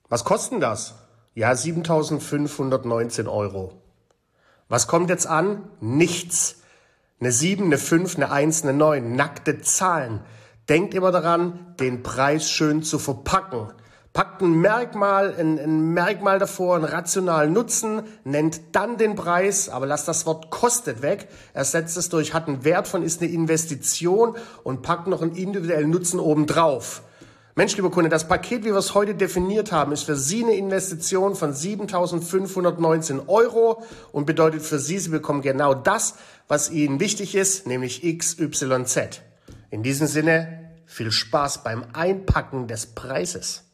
Was kostet denn das? Ja, 7.519 Euro. Was kommt jetzt an? Nichts. Eine 7, eine 5, eine 1, eine 9. Nackte Zahlen. Denkt immer daran, den Preis schön zu verpacken. Packt ein Merkmal davor, einen rationalen Nutzen, nennt dann den Preis, aber lasst das Wort kostet weg, ersetzt es durch hat einen Wert von, ist eine Investition und packt noch einen individuellen Nutzen obendrauf. Mensch, lieber Kunde, das Paket, wie wir es heute definiert haben, ist für Sie eine Investition von 7.519 Euro und bedeutet für Sie, Sie bekommen genau das, was Ihnen wichtig ist, nämlich XYZ. In diesem Sinne, viel Spaß beim Einpacken des Preises.